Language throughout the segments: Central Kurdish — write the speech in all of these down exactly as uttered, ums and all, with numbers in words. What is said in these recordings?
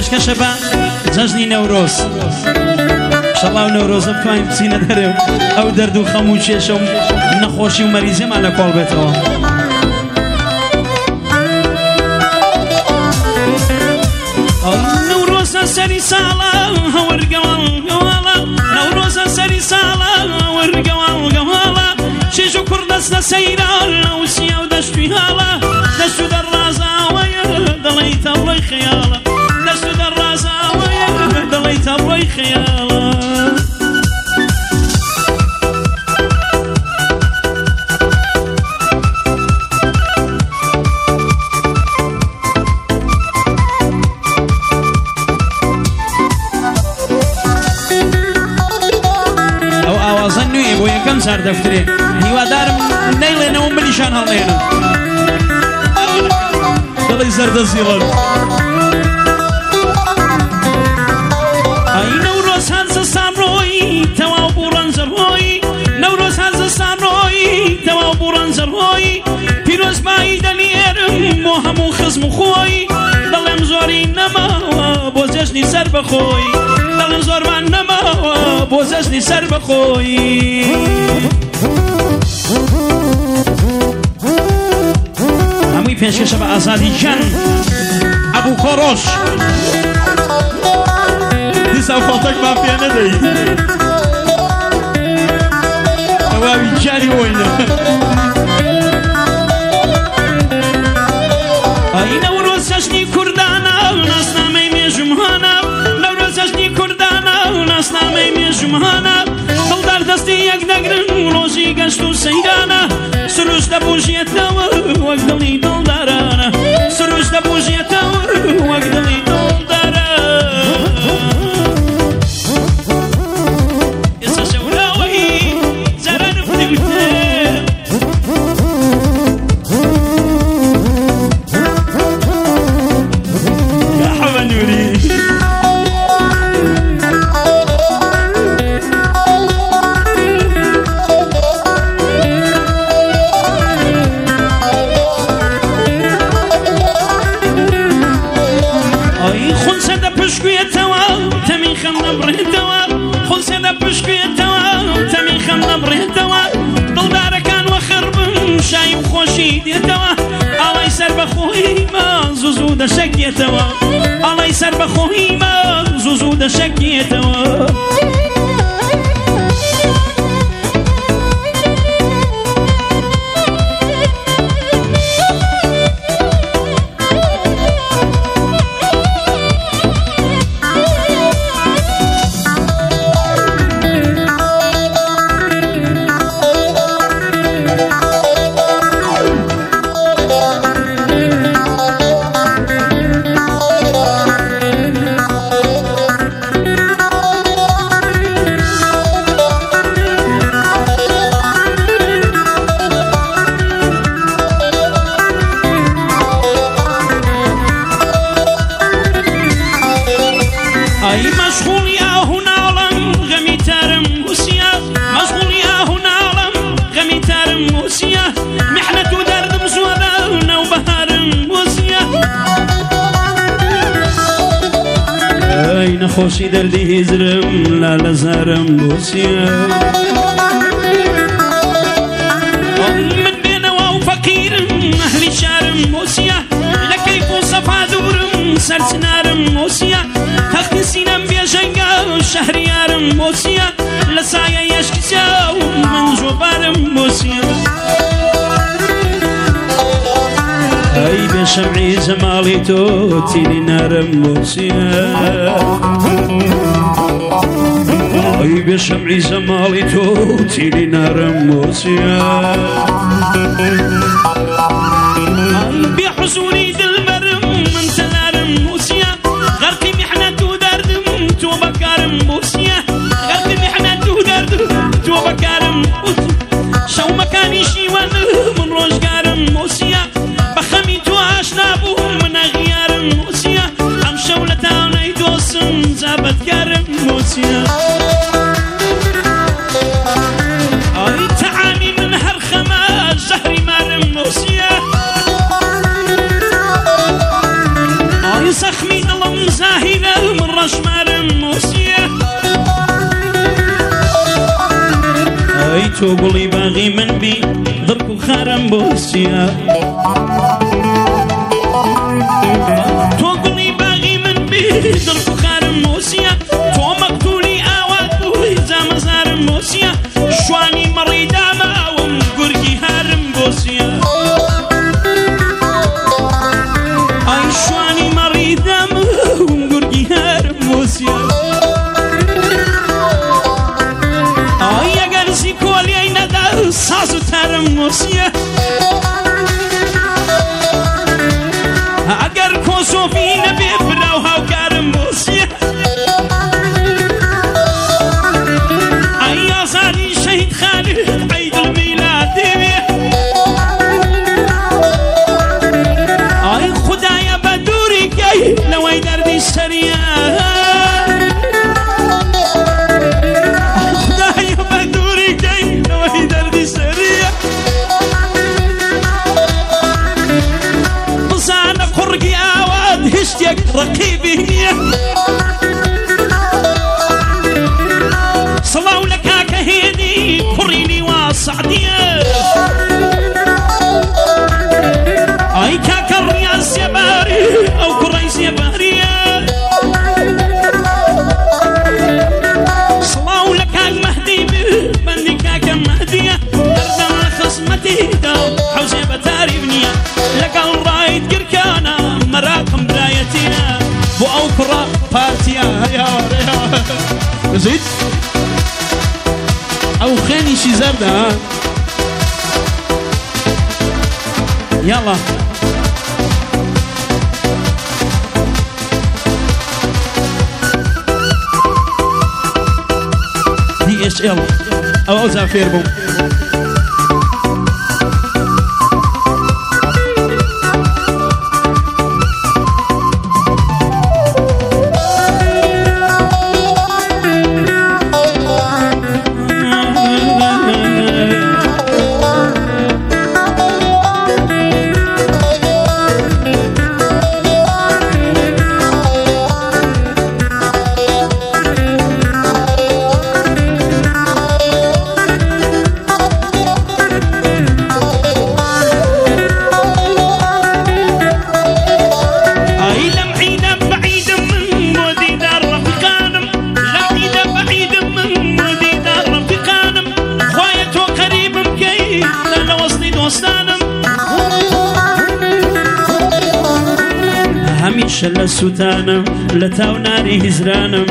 پێشکەشە بە جەژنی نەورۆز شەڵاو نەورۆزە بتوانین بچینە دەرێ ئەو دەرد و خەم و کێشە و نەخۆشی و مەریزێمان لە کۆڵ بێتەوە نەورۆزە سەری ساڵە هەوەرگەوەڵ گەواڵە نەورۆزە سەری ساڵە هەوەرگەوەڵ گەواڵە چێژ و کوڕ دەستە سەیران نەوسیە و دەشتوی هاڵە دەست و دەڕازاوەیە دەڵێی تەڕۆی خەیاڵە دەست و دەڕازاوەیە دەڵێی تەڕۆی خەیاڵە بۆ یەکەم جار دەفترێ هیوادارم نەیڵێنەوە ملیشان هەڵێنم دڵی زەردە زیڵن ئەی نەورۆز هەرزستان ڕۆی تەواو بوو ڕەنجەڕۆی نەورۆز هەرزستان ڕۆی تەواو بوو ڕەنجەڕۆی پیرۆزبایی دەنێرم بۆ هەموو خزم و خۆی دەڵێم زۆری نەماوە بۆ جەژنی سەر بەخۆی دەڵێم زۆرمان نەماوە بۆ جەژنی سەر بەخۆی هەمووی پێشکەشە بە ئازادی گیان ئەبوو کۆڕۆش دیسا فەڵتەکمان پێ نەدەی ئەواوی گیانی وۆینە ئەی نەورۆز جەژنی کوردانە ناسنامەی مێژومهانە نەورۆز جەژنی کوردانە ناسنامەی مێژومهانە دڵدار دەستی یەک دەگرن ڕۆژی گەشت و سەیرانە سروش دەبوژێتەوە وەک دڵی دڵدارانە سروش دەبوژێتەوە وەک دڵی دڵدارە ئێستا شەوراوەی جارانم دیگوتێ یا حەوە نووری پشکوێتەوە تەمی خەم نەبڕێتەوە خۆسێدە پشکوێتەوە تەمی خەم نەبڕێتەوە دڵدارەکان وەخڕ بن شای و خۆشی دێتەوە ئاڵای سەر بەخۆیمە زوو زوو دەشەکێتەوە ئاڵای سەر بەخۆیمە زوو زوو دەشەکێتەوە نەخۆشی دەردی هیزرم لا لە زارم بۆچیە من بێنەوە و فەقیرم ئەهلی شارم بۆچیە لە کەیف و سەفا دوورم سەرچنارم بۆچیە تەختی سینەم بێژەنگە شەهریارم بۆچیە لە سایە یەشکی چاو من جۆبارم بۆچیە ئەی بێ شەمعی جەماڵی تۆ تیری نارم بۆچیە ئەی بێ شەمعی جەماڵی تۆ تیری نارم بۆچیە بێ حوزوری دڵبەرم من تەلارم بۆچیە غەرقی میحنەت و دەردم تۆ بەکارم بۆچیە غەرقی میحنەت و دەردم تۆ بەکارم شەومەکانی شیوەنم من ڕۆژگارم بۆچیە بەخەمی تۆ ئاشنا بووم منە غیارم بۆچیە ئەم شەو لە تاونەی دۆسم جابەتگارم بۆچیە ئەی تەعامی من هەر خەمە ژەهری مارم بۆچیە ئەی زەخمی دڵم زاهی تۆ گوڵی باغی من بی دڕک و خارم بۆچیە تۆ گوڵی باغی من بی دڕک و خارم بۆچیە تۆ مەقتولی ئاوات بووی جامەزارم بۆچیە شوانی مەڕی داماوم گورگی هارم بۆچیە ئای شوانی مەڕی داماوم گورگی هارم بۆچیە ساز و تارم موسیە ئەگەر کۆسۆفی نەبێ براو هاوکارم موسیە ئەی ئازادی شەهید خالد عەیدڵمیلادی وێ ئەی خودایە بە دووری گەی لەوەی دەردی سەریە رقيبي صلاو لك كهيدي كريني وصعدية اي كاك الرياس يا باري او كريس يا بارية صلاو لك المهدي بندي كاك المهدية دردم خصمتي داو حوزي بتاري بنية لك الرايد كركانا مراكم برايتنا بو او كرا بارتيا هيا هيا زيد او خاني شي زردة يلا دي اس ال او او زافير بو هەمیشە لە سوتانم لە تاوناری هیزرانم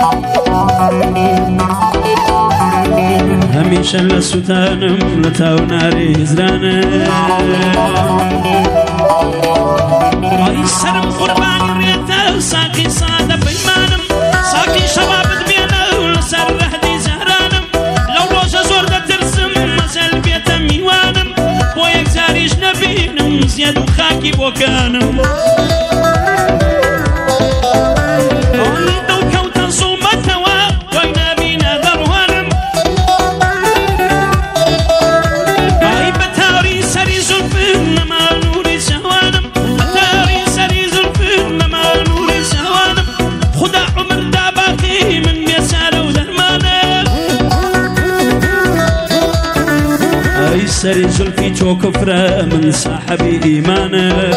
هەمیشە لە سوتانم لە تاوناری هیزرانم ئای سەرم قوربانی ڕێتە ساقی سادە پەیمانم ساقی شەبابت بێنە لەسەر ڕەهدی زەهرانم لەو ڕۆژە زۆر دەترسم مەسەل بێتە میوانم بۆ یەک جاریش نەبینم زیاد و خاکی بۆکانم سري زلفي تو كفرة من صاحبي إيمانه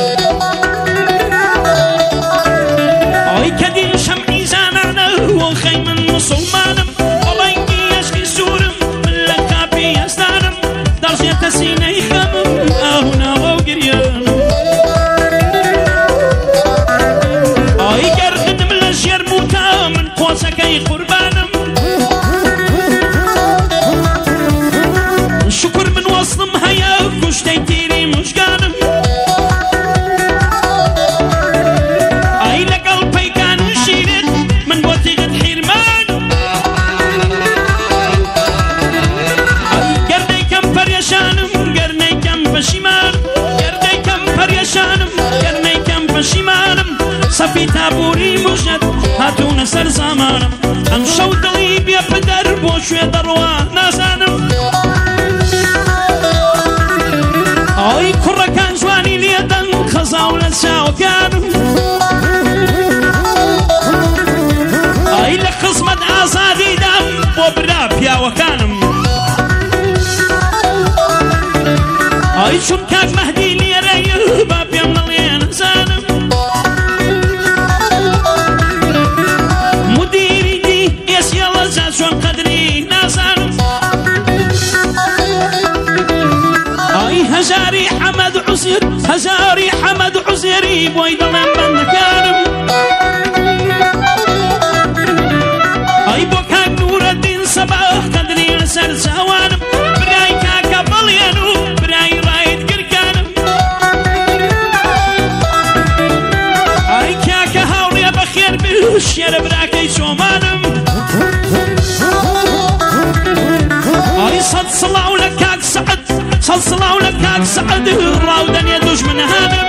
أي كدين شمعي زانانا وخيم مسلمانم والله يشكي سورم من لكابي يزدانم درجة تسيني خمم أهنا وقريانم أي قردن من الجير موتا من قوسكي قربانم شكر من وصلم هيا كشتي تيري مشكانم اي لقلبي كانوا شيرت من بوتي قد حرمان اي قردي كم فريشانم قرني كم بشيمان قردي كم فريشانم قرني كم بشيمانم صفي تابوري مجد هاتون سر زمانم انشو دلي بيا بدر بوشوي دروا نازانم أي كرة كان جواني ليدن خزاو لساو كانم أي لقسمة آزادي دم وبراب يا وكانم ئای چون کاک مەهدی لێرەیە با پێم نەڵێ نەزانم مدیری دی ئێسیەڵە جا چۆن قەدری نازانم ئای هەژاری حەمەد عوزێر هەژاری حەمەد عوزێری بۆی دەڵێم بەندەکانم ئای بۆ کاک نورەدین سەباح قەدری لەسەر چاوانم برای کاکە بەڵێن و برای ڕایت گرکانم ئای کاکە هاوڕێ بەخێر بێ شێرە براکەی چۆمانم ئای سەد سڵاو لە کاک سەعەد سەد سڵاو لە کاک سەعەد ڕاودەنێ دوژمنهانم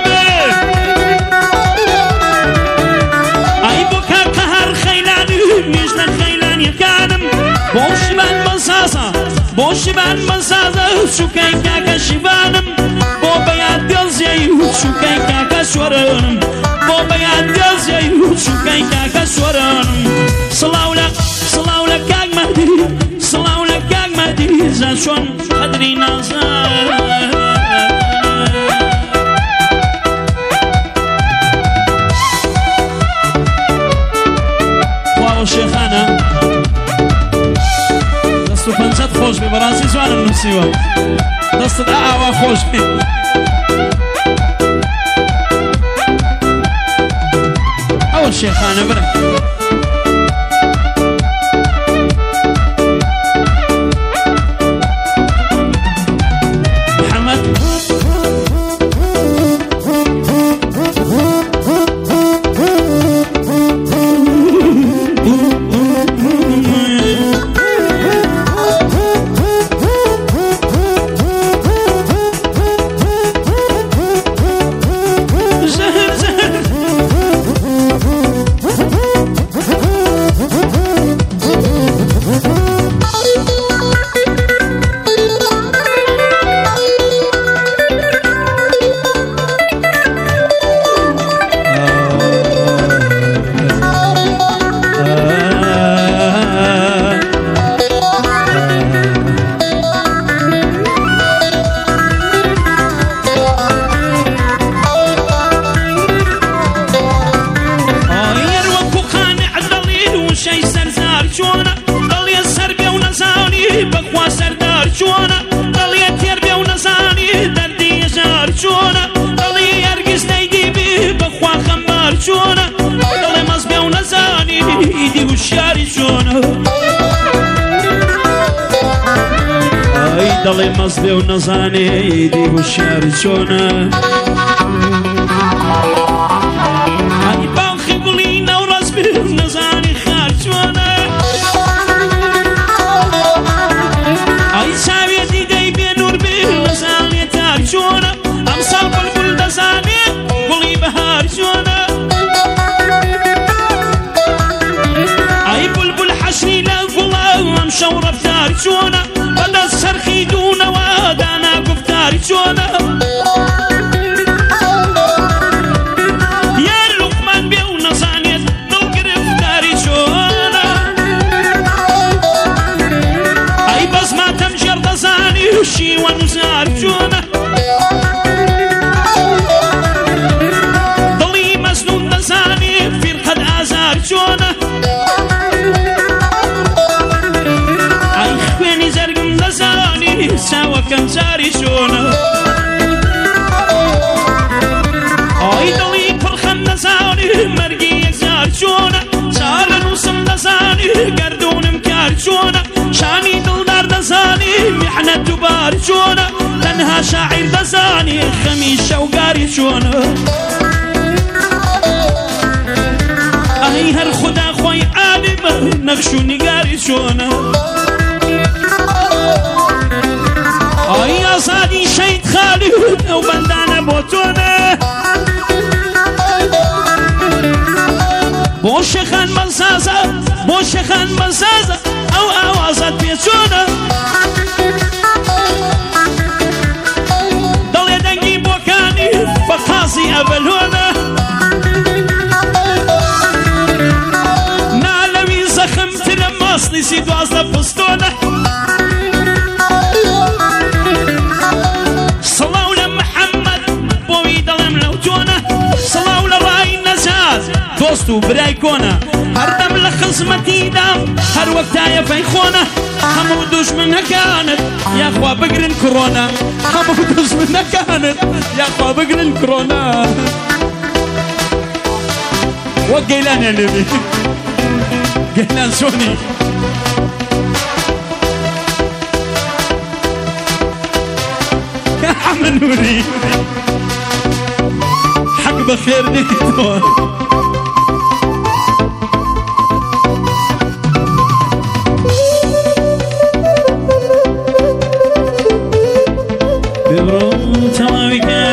ئای بۆ کاکە هەر خەیلانی میژنە خەیلانیەکانم بۆ شیبان مەسازە بۆ شیبان مەسازە چووکەی کاکە شیبانم بۆ بەیان دڵزێی و چووکەی کاکە سوەرانم بۆ بەیان دڵزێی و چووکەی کاکە سوەرانم سڵاو لە سڵاو لە کاک مەهدی سڵاو لە کاک مەهدی زە چۆن قەدری نازان واو شێخانە دەست و پەنجەت خۆش بێ بەڕاستی جوانم نووسیوە دەستت ئاوا خۆش بێ ئەوە شێخانە برە دەڵێ مەز بێ و نەزانێ ئیدی هوشیاری چۆنە ئای باڵخی گوڵی نەوڕەس بێ و نەزانی خار چۆنە ئای چاوێتی دەی بێ نور بێ نەزانێ تار چۆنە ئەمساڵ بولبول دەزانێ گوڵی بەهار چۆنە ئای بولبول حەشری لە گوڵە ئەمشەو ڕەفتار چۆنە بەدەست سەرخی دوونەوە دانا گوفتاری چۆنە یار لوقمان بێ و نەزانێت دڵگرفتاری چۆنە ئەی بەس ماتەم ژێر دەزانی و شیوە نووزار چۆنە دڵی مەزنون دەزانی فیرقەت ئازار چۆنە چاوەکەم جاری چۆنە ئای دڵی پڕخەم نەزانی مەرگی یەکجار چۆنە چار لە نووسم دەزانی گەردوونم کار چۆنە شانی دڵدار دەزانی میحنەت دووبار چۆنە تەنها شاعیر دەزانی خەمی شەوگاری چۆنە ئەی هەر خودا خۆی عالمە نەخش و نیگاری چۆنە ئای ئازادی شەید خالی ئەو بەندانە بۆ تۆنە بۆ شێخان مەسازە بۆ شێخان مەسازە ئەو ئاوازات پێ چۆنە دەڵێ دەنگی بۆکانی بە قازی ئەڤەلۆنە نالەوی زەخمترە ماسڵی سی دوازدە پستۆنە سڵاو لە دۆست و برای کۆنا هەردەم لە خزمەتیدام هەر وەک تایە فەیخۆنە هەموو دوژمنەکانت یاخوا بگرن کڕۆنە هەموو دوژمنەکانت یاخوا بگرن کڕۆنە وەک گەیلانیان لێبێ گەیلان چۆنی حەمد نووری حەق بەخێر نێتەوە ببڕۆ تەواوی